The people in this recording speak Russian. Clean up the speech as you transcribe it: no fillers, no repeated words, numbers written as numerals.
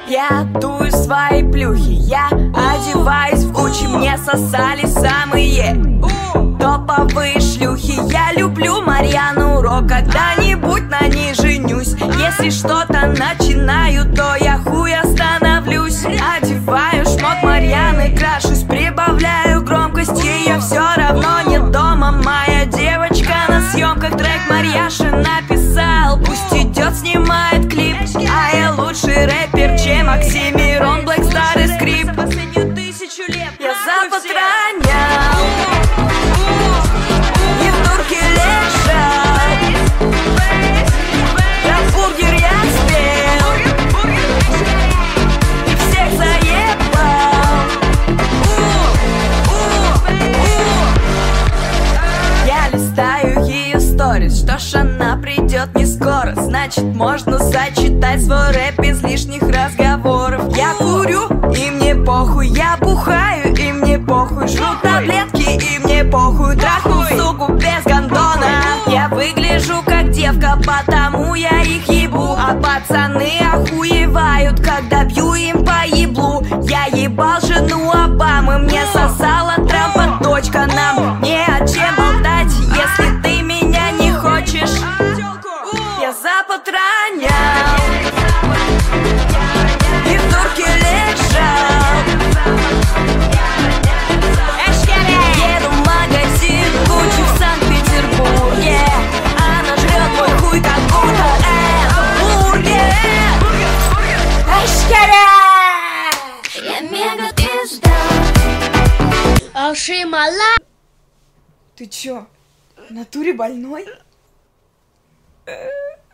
Я дую свои плюхи, я одеваюсь в Гуччи, мне сосали самые топовые шлюхи. Я люблю Марьяну Ро, когда-нибудь на ней женюсь. Если что-то начинаю, то я хуй остановлюсь. Одеваю шмот Марьяны, крашусь, прибавляю громкость. Ее все равно нет дома, моя девочка на съемках. Трек Марьяши написал, пусть идет, снимает клип. А я лучший рэпер, чем Оксимирон, Блэк, старый скрип. Последнюю 1000 лет я запад ронял, и в турке лежал. Про бургер я спел, и всех заебал. Я листаю ее сторис, что ж она придет не скоро. Значит, можно зачитать свой рэп без лишних разговоров. Я курю, и мне похуй. Я бухаю, и мне похуй. Жру таблетки, и мне похуй. Трахну суку без гондона. Я выгляжу как девка, потому я их ебу. А пацаны охуевают, когда бью им по еблу. Я ебал жену Обамы, мне сосала Трампа дочка. Нам не о чем болтать, если ты меня не хочешь. Я запад ронял, и в турке лежал. Еду в магазин Гуччи в Санкт-Петербурге. Она жрет мой хуй, как будто это бургер. Я мега пизда. Алшимала. Ты чё, в натуре больной?